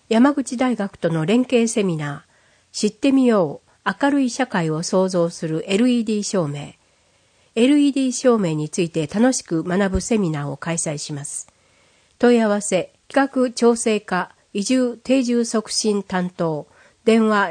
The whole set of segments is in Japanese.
山口大学との連携セミナー、知ってみよう、明るい社会を創造する LED 照明。LED 照明について楽しく学ぶセミナーを開催します。問い合わせ、企画調整課、移住定住促進担当、電話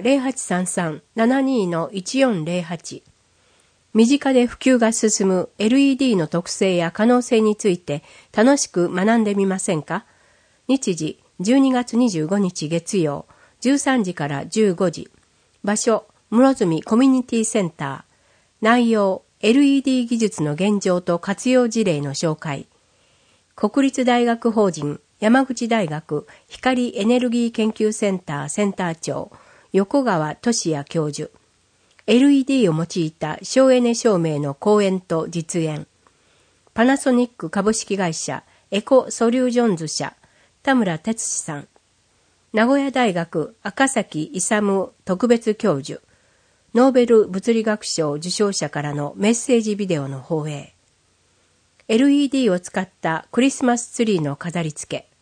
0833-72-1408。身近で普及が進む LED の特性や可能性について楽しく学んでみませんか？日時12月25日月曜、13時から15時。場所、室積コミュニティセンター。内容、LED 技術の現状と活用事例の紹介。国立大学法人山口大学光エネルギー研究センターセンター長、横川俊也教授。LED を用いた省エネ照明の講演と実演。パナソニック株式会社エコソリュージョンズ社、田村哲司さん。名古屋大学赤崎勇特別教授。ノーベル物理学賞受賞者からのメッセージビデオの放映。LED を使ったクリスマスツリーの飾り付け。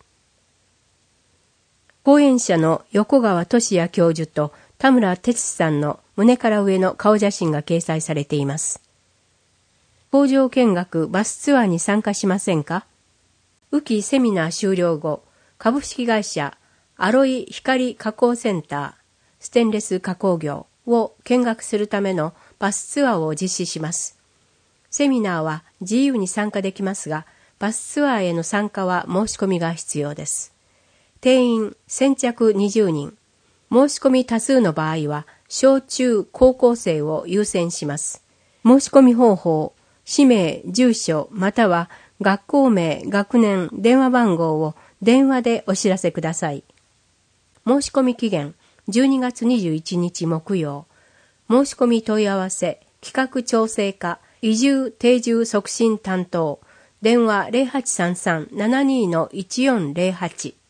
講演者の横川俊也教授と田村哲司さんの胸から上の顔写真が掲載されています。工場見学バスツアーに参加しませんか？雨季セミナー終了後、株式会社アロイ光加工センター、ステンレス加工業を見学するためのバスツアーを実施します。セミナーは自由に参加できますが、バスツアーへの参加は申し込みが必要です。定員先着20人。申し込み多数の場合は、小中高校生を優先します。申し込み方法、氏名、住所、または学校名、学年、電話番号を電話でお知らせください。申し込み期限、12月21日木曜。申し込み問い合わせ、企画調整課、移住定住促進担当、電話 0833-72-1408。